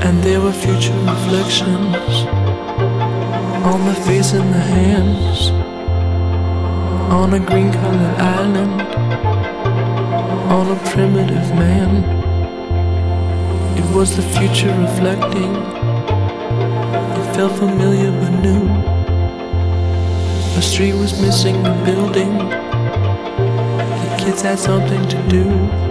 And there were future reflections on the face and the hands, on a green-colored island, on a primitive man. It was the future reflecting. It felt familiar but new. The street was missing a building. The kids had something to do.